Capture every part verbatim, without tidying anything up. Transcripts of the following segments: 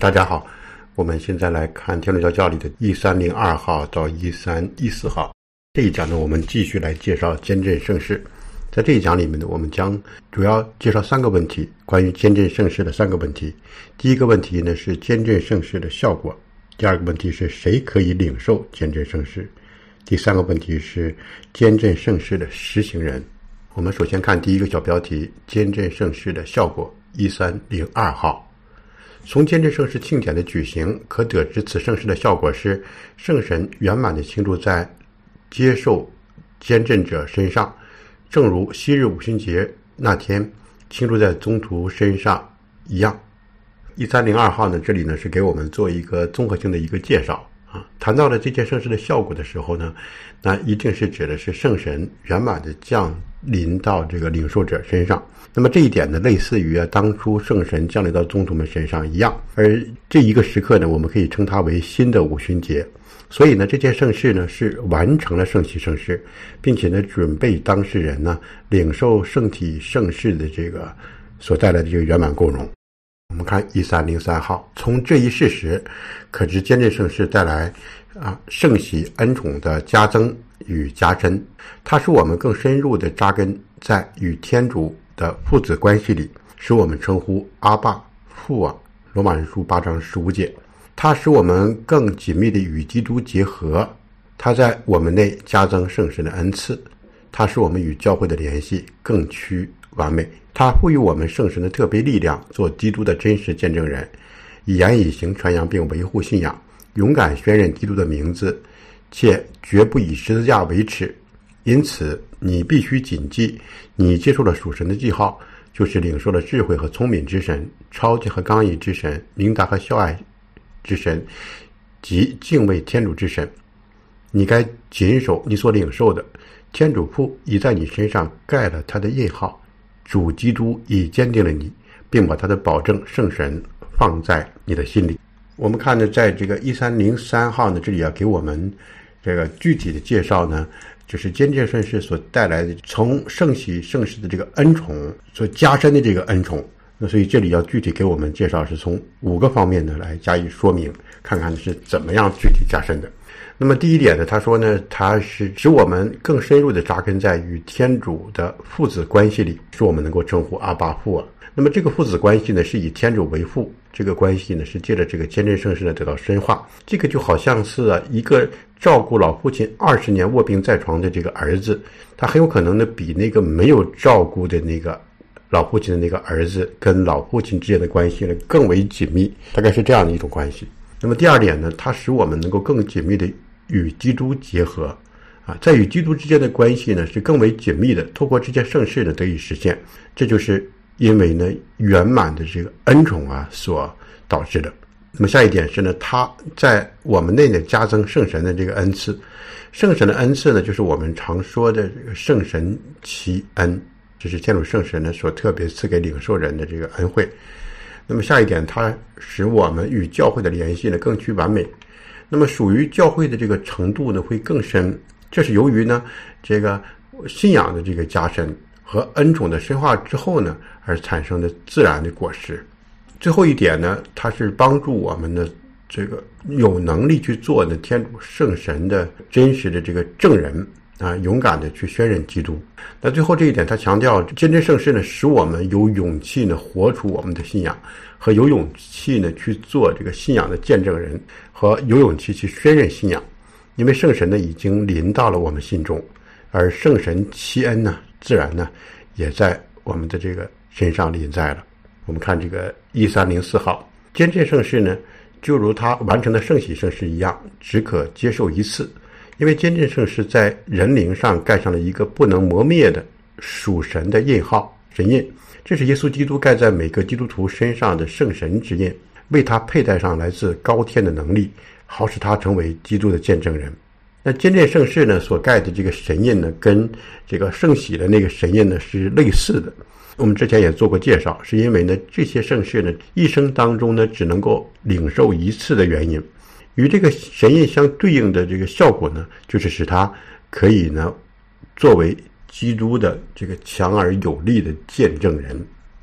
大家好，我们现在来看天主教教理的一三零二号到一三一四号。这一讲呢，我们继续来介绍坚振圣事。在这一讲里面呢，我们将主要介绍三个问题，关于坚振圣事的三个问题。第一个问题呢是坚振圣事的效果，第二个问题是谁可以领受坚振圣事，第三个问题是坚振圣事的实行人。我们首先看第一个小标题，坚振圣事的效果，一三零二号。从坚振圣事庆典的举行可得知，此圣事的效果是圣神圆满地倾注在接受坚振者身上，正如昔日五旬节那天倾注在宗徒身上一样。一三零二号呢，这里呢是给我们做一个综合性的一个介绍啊。谈到了这件圣事的效果的时候呢，那一定是指的是圣神圆满的降临到这个领受者身上。那么这一点呢，类似于啊当初圣神降临到宗徒们身上一样。而这一个时刻呢，我们可以称它为新的五旬节。所以呢，这件圣事呢是完成了圣洗圣事，并且呢准备当事人呢领受圣体圣事的这个所带来的这个圆满共融。我们看一三零三号，从这一事实可知坚振圣事带来啊圣洗恩宠的加增与加深，它使我们更深入的扎根在与天主的父子关系里，使我们称呼阿爸父啊，罗马人书八章十五节。它使我们更紧密的与基督结合，它在我们内加增圣神的恩赐，它使我们与教会的联系更趋完美，它赋予我们圣神的特别力量，做基督的真实见证人，以言以行传扬并维护信仰，勇敢宣认基督的名字，且绝不以十字架为耻。因此你必须谨记，你接受了属神的记号，就是领受了智慧和聪明之神，超级和刚毅之神，明达和孝爱之神，及敬畏天主之神。你该谨守你所领受的，天主父已在你身上盖了他的印号，主基督已坚定了你，并把他的保证圣神放在你的心里。我们看呢，在这个一三零三号呢，这里要给我们这个具体的介绍呢，就是坚振圣事所带来的从圣洗圣事的这个恩宠所加深的这个恩宠。那所以这里要具体给我们介绍，是从五个方面呢来加以说明，看看是怎么样具体加深的。那么第一点呢，他说呢，它是使我们更深入的扎根在与天主的父子关系里，使我们能够称呼阿爸父啊。那么这个父子关系呢，是以天主为父，这个关系呢是借着这个坚振圣事呢得到深化。这个就好像是啊一个照顾老父亲二十年卧病在床的这个儿子，他很有可能呢比那个没有照顾的那个老父亲的那个儿子跟老父亲之间的关系呢更为紧密，大概是这样的一种关系。那么第二点呢，它使我们能够更紧密的与基督结合啊，在与基督之间的关系呢是更为紧密的，透过这件圣事呢得以实现。这就是因为呢圆满的这个恩宠啊所导致的。那么下一点是呢，它在我们内呢加增圣神的这个恩赐。圣神的恩赐呢，就是我们常说的这个圣神奇恩，这是天主圣神呢所特别赐给领受人的这个恩惠。那么下一点，它使我们与教会的联系呢更趋完美。那么属于教会的这个程度呢会更深，这是由于呢这个信仰的这个加深和恩宠的深化之后呢而产生的自然的果实。最后一点呢，它是帮助我们呢这个有能力去做呢天主圣神的真实的这个证人啊，勇敢的去宣认基督。那最后这一点，他强调坚振圣事呢，使我们有勇气呢活出我们的信仰，和有勇气呢去做这个信仰的见证人，和有勇气去宣认信仰。因为圣神呢已经临到了我们心中，而圣神奇恩呢，自然呢也在我们的这个身上临在了。我们看这个一三零四号，坚振圣事呢，就如他完成的圣洗圣事一样，只可接受一次。因为坚振圣事在人灵上盖上了一个不能磨灭的属神的印号，神印，这是耶稣基督盖在每个基督徒身上的圣神之印，为他佩戴上来自高天的能力，好使他成为基督的见证人。那坚振圣事呢所盖的这个神印呢，跟这个圣洗的那个神印呢是类似的。我们之前也做过介绍，是因为呢这些圣事呢一生当中呢只能够领受一次的原因。与这个神印相对应的这个效果呢，就是使它可以呢作为基督的这个强而有力的见证人。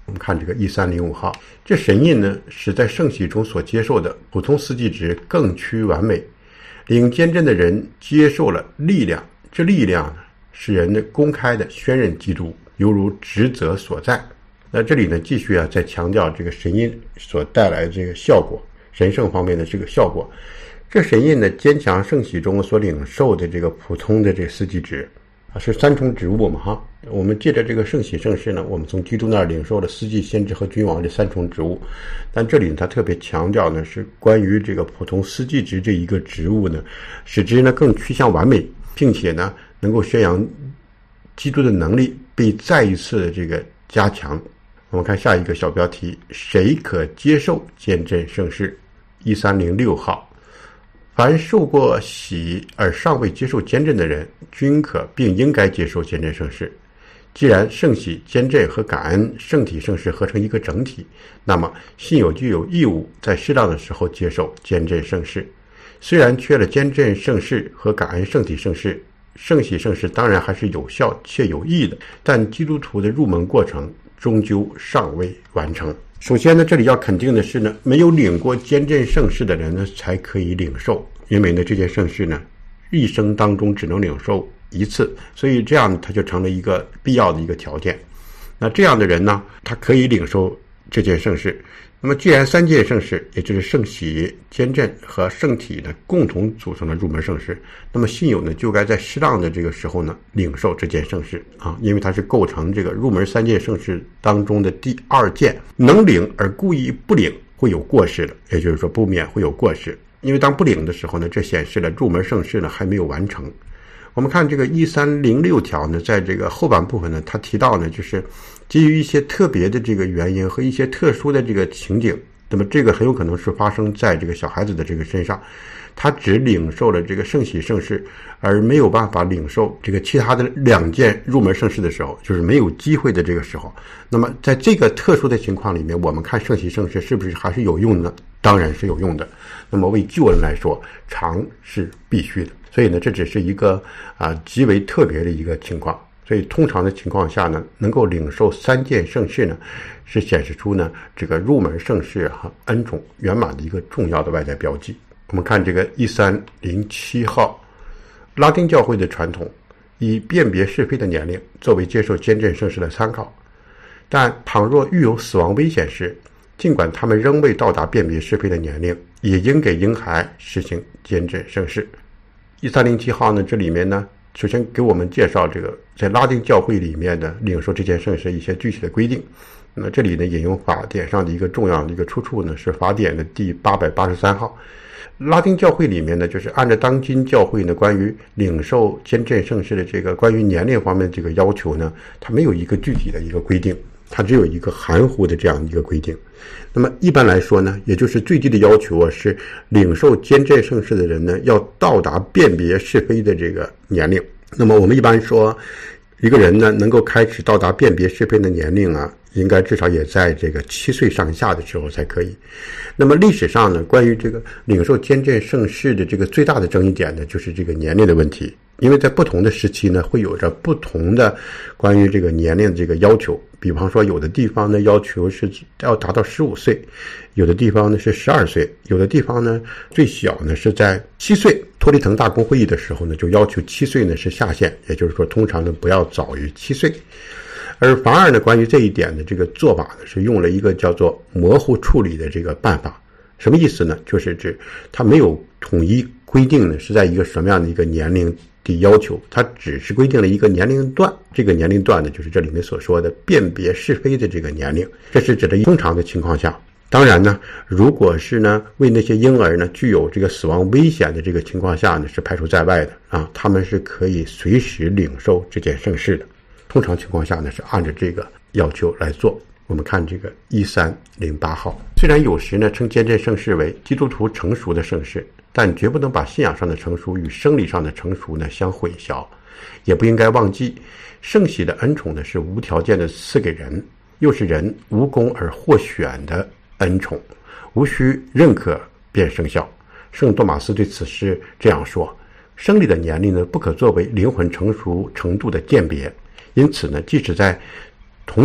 我们看这个一三零五号，这神印呢，使在圣洗中所接受的普通司祭职更趋完美。领监证的人接受了力量，这力量呢，使人呢公开的宣认基督，犹如职责所在。那这里呢，继续啊，再强调这个神印所带来的这个效果，神圣方面的这个效果。这神印呢，坚强圣洗中所领受的这个普通的这个司祭职啊，是三重职务嘛哈。我们借着这个圣洗圣事呢，我们从基督那儿领受了司祭、先知和君王这三重职务。但这里呢，他特别强调呢，是关于这个普通司祭职这一个职务呢，使之呢更趋向完美，并且呢能够宣扬基督的能力被再一次的这个加强。我们看下一个小标题：谁可接受见证圣事？一三零六号。凡受过洗而尚未接受监证的人，均可并应该接受监证圣事。既然圣洗、监证和感恩圣体圣事合成一个整体，那么信友就有义务在适当的时候接受监证圣事。虽然缺了监证圣事和感恩圣体圣事，圣洗圣事当然还是有效且有益的，但基督徒的入门过程终究尚未完成。首先呢，这里要肯定的是呢，没有领过监证圣事的人呢，才可以领受，因为呢，这件圣事呢，一生当中只能领受一次，所以这样它就成了一个必要的一个条件。那这样的人呢，他可以领受这件圣事。那么既然三件圣事，也就是圣洗、监证和圣体呢，共同组成了入门圣事，那么信友呢，就该在适当的这个时候呢，领受这件圣事啊，因为它是构成这个入门三件圣事当中的第二件。能领而故意不领，会有过失的，也就是说不免会有过失。因为当不领的时候呢，这显示了入门圣事呢还没有完成。我们看这个一三零六条呢，在这个后半部分呢，他提到呢，就是基于一些特别的这个原因和一些特殊的这个情景，那么这个很有可能是发生在这个小孩子的这个身上，他只领受了这个圣洗圣事，而没有办法领受这个其他的两件入门圣事的时候，就是没有机会的这个时候，那么在这个特殊的情况里面，我们看圣洗圣事是不是还是有用呢？当然是有用的。那么为救人来说，常是必须的。所以呢，这只是一个啊极为特别的一个情况。所以通常的情况下呢，能够领受三件圣事呢，是显示出呢这个入门圣事和恩宠圆满的一个重要的外在标记。我们看这个一三零七号，拉丁教会的传统以辨别是非的年龄作为接受监证圣事的参考，但倘若遇有死亡危险时，尽管他们仍未到达辨别是非的年龄，也应给婴孩实行监证圣事。一三零七号呢，这里面呢，首先给我们介绍这个在拉丁教会里面的领受这件圣事一些具体的规定。那这里呢，引用法典上的一个重要的一个出处呢，是法典的第八百八十三号。拉丁教会里面呢，就是按照当今教会呢关于领受监证圣事的这个关于年龄方面的这个要求呢，它没有一个具体的一个规定，它只有一个含糊的这样一个规定。那么一般来说呢，也就是最低的要求啊，是领受监证圣事的人呢，要到达辨别是非的这个年龄。那么我们一般说，一个人呢能够开始到达辨别是非的年龄啊，应该至少也在这个七岁上下的时候才可以。那么历史上呢，关于这个领受监证圣事的这个最大的争议点呢，就是这个年龄的问题。因为在不同的时期呢，会有着不同的关于这个年龄的这个要求。比方说，有的地方呢要求是要达到十五岁，有的地方呢是十二岁，有的地方呢最小呢是在七岁。托利滕大公会议的时候呢，就要求七岁呢是下限，也就是说，通常呢不要早于七岁。而反而呢，关于这一点的这个做法呢，是用了一个叫做模糊处理的这个办法。什么意思呢？就是指它没有统一规定呢是在一个什么样的一个年龄的要求，它只是规定了一个年龄段，这个年龄段呢就是这里面所说的辨别是非的这个年龄，这是指的通常的情况下。当然呢，如果是呢为那些婴儿呢具有这个死亡危险的这个情况下呢，是排除在外的啊，他们是可以随时领受这件圣事的。通常情况下呢，是按照这个要求来做。我们看这个一三零八号，虽然有时呢称监证圣事为基督徒成熟的圣事，但绝不能把信仰上的成熟与生理上的成熟呢相混淆，也不应该忘记圣洗的恩宠呢是无条件的赐给人，又是人无功而获选的恩宠，无需认可便生效。圣多马斯对此事这样说：生理的年龄呢不可作为灵魂成熟程度的鉴别，因此呢，即使在童年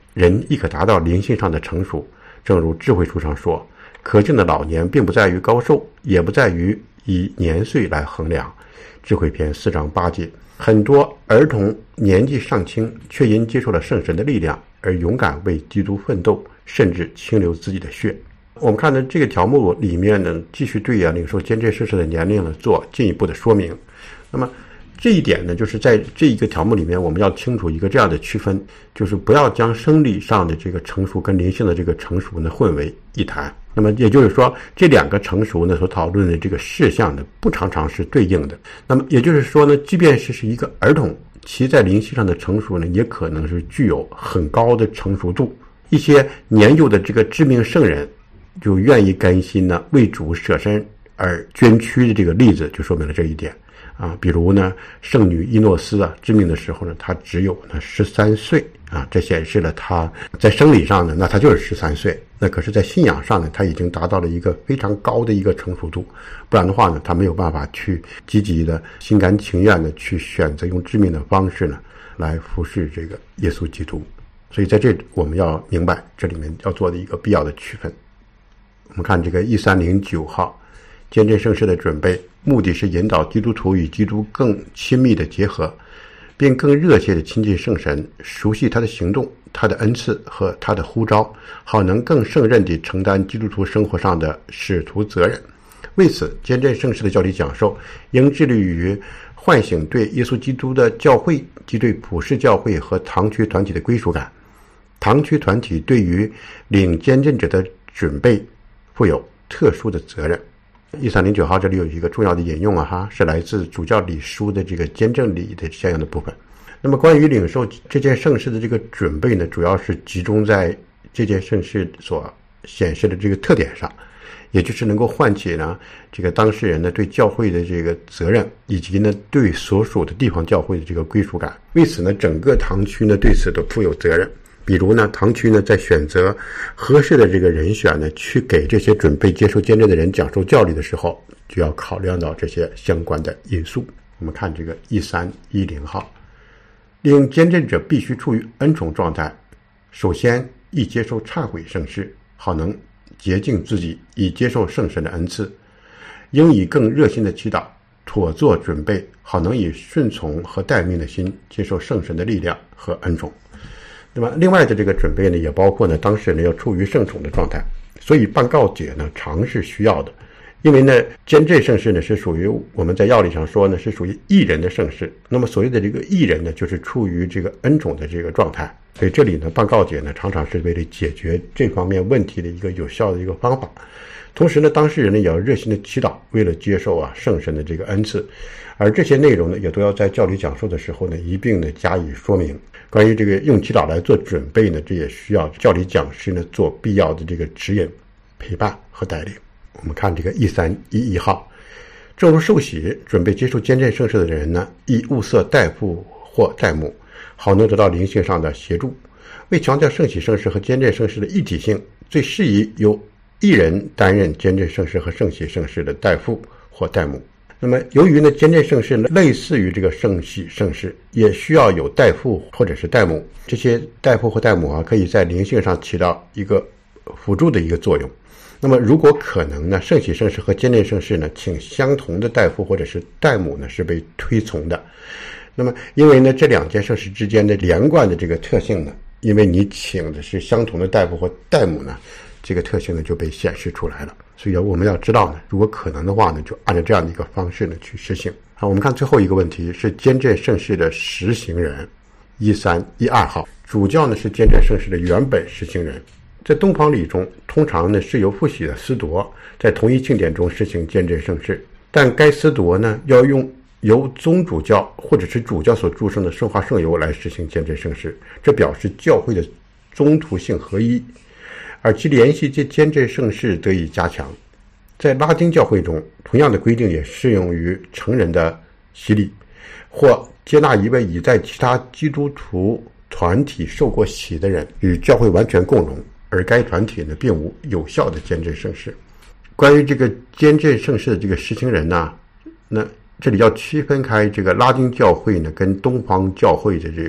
人亦可达到灵性上的成熟。正如智慧书上说，可敬的老年并不在于高寿，也不在于以年岁来衡量。智慧篇四章八节，很多儿童年纪尚轻，却因接受了圣神的力量而勇敢为基督奋斗，甚至倾流自己的血。我们看到这个条目里面呢，继续对啊领受坚振圣事的年龄呢做进一步的说明。那么这一点呢，就是在这一个条目里面，我们要清楚一个这样的区分，就是不要将生理上的这个成熟跟灵性的这个成熟呢混为一谈。那么也就是说，这两个成熟呢所讨论的这个事项呢，不常常是对应的。那么也就是说呢，即便是是一个儿童，其在灵性上的成熟呢，也可能是具有很高的成熟度。一些年幼的这个知名圣人，就愿意甘心呢为主舍身而捐躯的这个例子，就说明了这一点。啊，比如呢，圣女伊诺斯啊，致命的时候呢，她只有呢十三岁啊，这显示了她在生理上呢，那她就是十三岁。那可是，在信仰上呢，她已经达到了一个非常高的一个成熟度，不然的话呢，她没有办法去积极的、心甘情愿的去选择用致命的方式呢，来服侍这个耶稣基督。所以在这我们要明白这里面要做的一个必要的区分。我们看这个一三零九号，坚振圣事的准备。目的是引导基督徒与基督更亲密的结合，并更热切的亲近圣神，熟悉他的行动、他的恩赐和他的呼召，好能更胜任地承担基督徒生活上的使徒责任。为此，坚振圣事的教理讲授应致力于唤醒对耶稣基督的教会及对普世教会和堂区团体的归属感。堂区团体对于领坚振者的准备负有特殊的责任。一三零九号这里有一个重要的引用啊哈，是来自主教理书的这个坚振礼的相应的部分。那么关于领受这件圣事的这个准备呢，主要是集中在这件圣事所显示的这个特点上，也就是能够唤起呢这个当事人呢对教会的这个责任，以及呢对所属的地方教会的这个归属感。为此呢，整个堂区呢对此都负有责任。比如呢，堂区呢在选择合适的这个人选呢，去给这些准备接受坚振的人讲授教理的时候，就要考量到这些相关的因素。我们看这个一三一零号，令坚振者必须处于恩宠状态，首先宜接受忏悔圣事，好能洁净自己，以接受圣神的恩赐。应以更热心的祈祷，妥做准备，好能以顺从和待命的心接受圣神的力量和恩宠。那么另外的这个准备呢，也包括呢当事人要处于圣宠的状态，所以办告解呢常是需要的。因为呢坚振圣事呢是属于我们在要理上说呢是属于义人的圣事，那么所谓的这个义人呢就是处于这个恩宠的这个状态，所以这里呢办告解呢常常是为了解决这方面问题的一个有效的一个方法。同时呢当事人呢也要热心的祈祷，为了接受啊圣神的这个恩赐，而这些内容呢也都要在教理讲授的时候呢一并的加以说明。关于这个用祈祷来做准备呢，这也需要教理讲师呢做必要的这个指引、陪伴和带领。我们看这个一三一一号，正如受洗准备接受坚振圣事的人呢，宜物色代父或代母，好能得到灵性上的协助。为强调圣洗圣事和坚振圣事的一体性，最适宜由一人担任坚振圣事和圣洗圣事的代父或代母。那么由于呢坚振圣事类似于这个圣洗圣事，也需要有代父或者是代母，这些代父或代母啊可以在灵性上起到一个辅助的一个作用。那么如果可能呢，圣洗圣事和坚振圣事呢请相同的代父或者是代母呢是被推崇的。那么因为呢这两件圣事之间的连贯的这个特性呢，因为你请的是相同的代父或代母呢，这个特性呢就被显示出来了。所以我们要知道呢，如果可能的话呢，就按照这样的一个方式呢去实行。好，我们看最后一个问题是坚振圣事的实行人，一三一二号，主教呢是坚振圣事的原本实行人。在东方礼中，通常呢是由复洗的司铎在同一庆典中实行坚振圣事，但该司铎呢要用由宗主教或者是主教所祝圣的圣化圣油来实行坚振圣事，这表示教会的宗徒性合一，而其联系这坚振圣事得以加强。在拉丁教会中，同样的规定也适用于成人的洗礼，或接纳一位已在其他基督徒团体受过洗的人与教会完全共融，而该团体呢并无有效的坚振圣事。关于这个坚振圣事的这个实行人呢，那这里要区分开这个拉丁教会呢跟东方教会的这个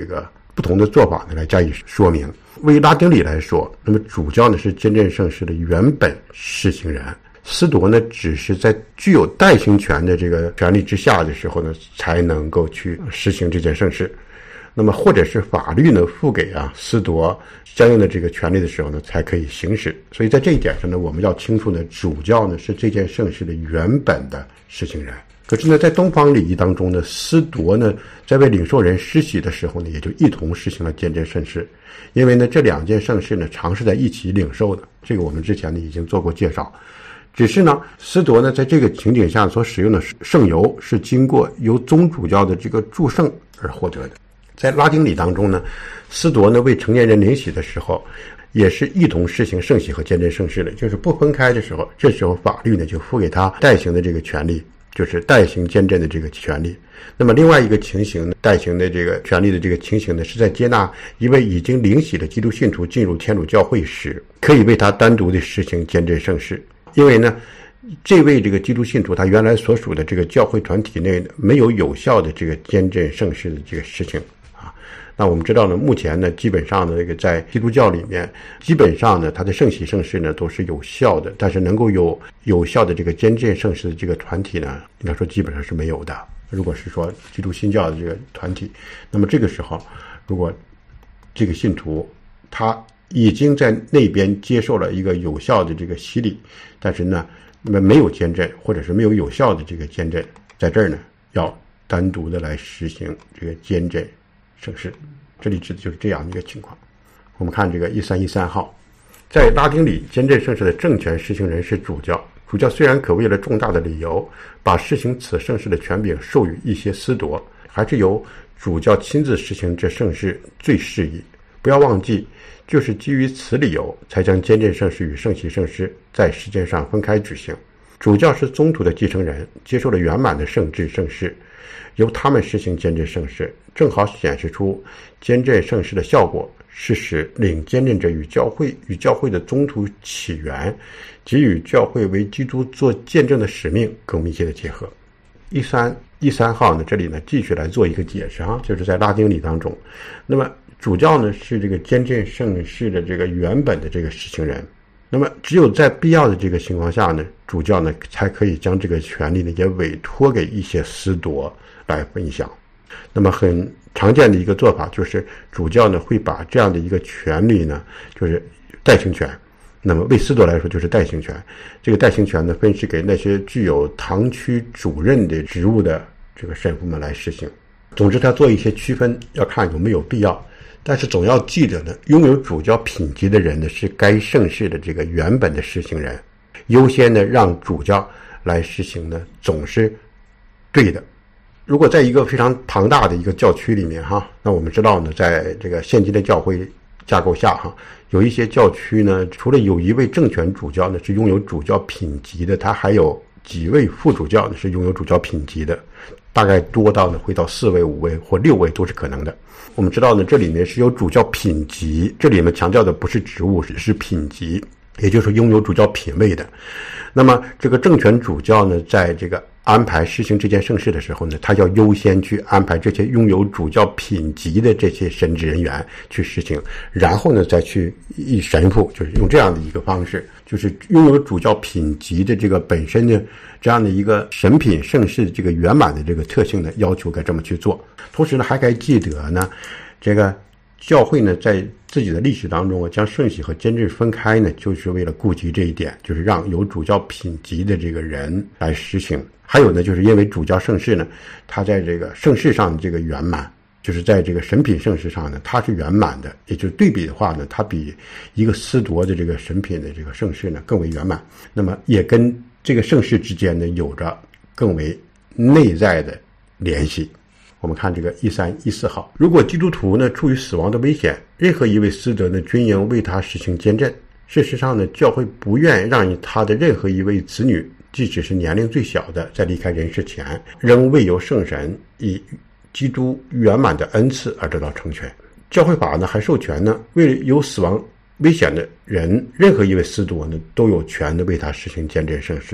不同的做法呢来加以说明。为拉丁礼来说，那么主教呢是监证圣事的原本施行人，司铎呢只是在具有代行权的这个权利之下的时候呢，才能够去实行这件圣事。那么或者是法律呢赋给啊司铎相应的这个权利的时候呢，才可以行使。所以在这一点上呢，我们要清楚呢，主教呢是这件圣事的原本的实行人。可是呢，在东方礼仪当中呢，司铎呢在为领受人施洗的时候呢，也就一同实行了监证圣事。因为呢，这两件圣事呢常是在一起领受的，这个我们之前呢已经做过介绍。只是呢，司铎呢在这个情景下所使用的圣油是经过由宗主教的这个祝圣而获得的。在拉丁礼当中呢，司铎呢为成年人领洗的时候，也是一同施行圣洗和监证圣事的，就是不分开的时候，这时候法律呢就赋给他代行的这个权利，就是代行监证的这个权利。那么另外一个情形呢，代行的这个权利的这个情形呢，是在接纳一位已经领洗的基督信徒进入天主教会时，可以为他单独的实行监证圣事。因为呢，这位这个基督信徒他原来所属的这个教会团体内没有有效的这个监证圣事的这个实行。那我们知道呢，目前呢，基本上呢，这个在基督教里面，基本上呢，它的圣洗圣事呢都是有效的，但是能够有有效的这个监证圣事的这个团体呢，应该说基本上是没有的。如果是说基督新教的这个团体，那么这个时候，如果这个信徒他已经在那边接受了一个有效的这个洗礼，但是呢，那么没有监证或者是没有有效的这个监证，在这儿呢，要单独的来实行这个监证圣事。这里指的就是这样的一个情况。我们看这个一三一三号，在拉丁礼，监证圣事的政权实行人是主教。主教虽然可为了重大的理由，把实行此圣事的权柄授予一些司铎，还是由主教亲自实行这圣事最适宜。不要忘记，就是基于此理由，才将监证圣事与圣洗圣事在时间上分开举行。主教是宗徒的继承人，接受了圆满的圣制圣事，由他们实行监证圣事，正好显示出监证圣事的效果是使领监证者与教会与教会的宗徒起源及与教会为基督做见证的使命更密切的结合。一三一三号呢，这里呢继续来做一个解释啊，就是在拉丁礼当中，那么主教呢是这个监证圣事的这个原本的这个实行人。那么只有在必要的这个情况下呢，主教呢才可以将这个权利呢也委托给一些司铎来分享。那么很常见的一个做法就是主教呢会把这样的一个权利呢，就是代行权，那么为司铎来说就是代行权，这个代行权呢分施给那些具有堂区主任的职务的这个神父们来实行。总之他做一些区分，要看有没有必要。但是总要记得呢，拥有主教品级的人呢是该圣事的这个原本的实行人，优先的让主教来实行呢总是对的。如果在一个非常庞大的一个教区里面哈，那我们知道呢，在这个现今的教会架构下哈，有一些教区呢，除了有一位正权主教呢是拥有主教品级的，他还有几位副主教呢是拥有主教品级的，大概多到呢会到四位、五位或六位都是可能的。我们知道呢，这里面是有主教品级，这里面强调的不是职务，是品级，也就是拥有主教品位的。那么这个正权主教呢，在这个安排实行这件圣事的时候呢，他要优先去安排这些拥有主教品级的这些神职人员去实行，然后呢再去以神父，就是用这样的一个方式，就是拥有主教品级的这个本身的这样的一个神品圣事的这个圆满的这个特性的要求该这么去做。同时呢，还该记得呢，这个教会呢在自己的历史当中啊，将圣洗和监证分开呢，就是为了顾及这一点，就是让有主教品级的这个人来实行。还有呢，就是因为主教圣事呢，它在这个圣事上的这个圆满，就是在这个神品圣事上呢，它是圆满的，也就是对比的话呢，它比一个司铎的这个神品的这个圣事呢更为圆满。那么也跟这个圣事之间呢有着更为内在的联系。我们看这个一三一四号，如果基督徒呢处于死亡的危险，任何一位司铎呢均应为他实行监证。事实上呢，教会不愿让他的任何一位子女，即使是年龄最小的，在离开人世前，仍未由圣神以基督圆满的恩赐而得到成全。教会法呢还授权呢，为有死亡危险的人，任何一位司铎呢都有权的为他实行监证圣事。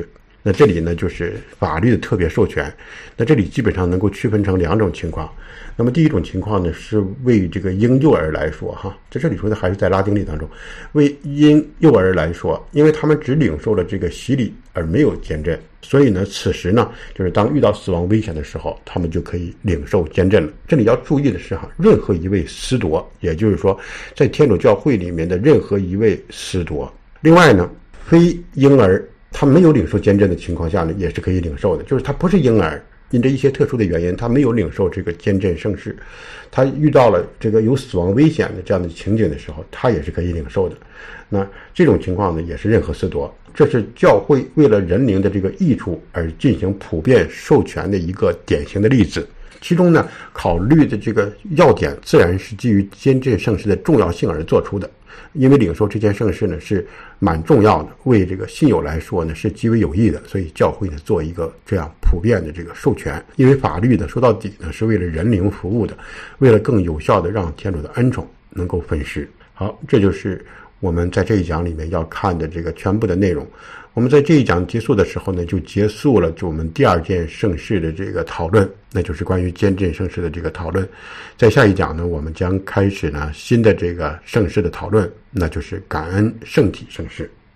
那这里呢就是法律的特别授权。那这里基本上能够区分成两种情况。那么第一种情况呢，是为这个婴幼儿来说哈，在这里说的还是在拉丁历当中，为婴幼儿来说，因为他们只领受了这个洗礼而没有坚振，所以呢此时呢就是当遇到死亡危险的时候，他们就可以领受坚振了。这里要注意的是哈，任何一位司铎，也就是说在天主教会里面的任何一位司铎，另外呢非婴儿他没有领受坚振的情况下呢，也是可以领受的，就是他不是婴儿，因着一些特殊的原因，他没有领受这个坚振圣事，他遇到了这个有死亡危险的这样的情景的时候，他也是可以领受的。那这种情况呢，也是任何司铎，这是教会为了人灵的这个益处而进行普遍授权的一个典型的例子。其中呢，考虑的这个要点自然是基于坚振圣事的重要性而做出的。因为领受这件圣事呢是蛮重要的，为这个信友来说呢是极为有益的，所以教会呢做一个这样普遍的这个授权。因为法律呢说到底呢是为了人灵服务的，为了更有效的让天主的恩宠能够分施。好，这就是我们在这一讲里面要看的这个全部的内容。我们在这一讲结束的时候呢，就结束了就我们第二件圣事的这个讨论，那就是关于坚振圣事的这个讨论。在下一讲呢，我们将开始呢新的这个圣事的讨论，那就是感恩圣体圣事。